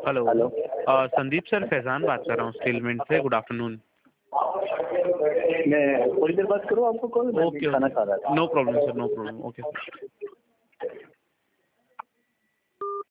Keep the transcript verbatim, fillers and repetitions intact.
Hello. Hello. Uh, Sandeep sir, Faizan बात कर रहा हूँ स्टील मिंट से। Good afternoon. मैं थोड़ी देर बात करूँ आपको कॉल? मैं ओके, खाना खा रहा था। No problem sir, no problem. Okay.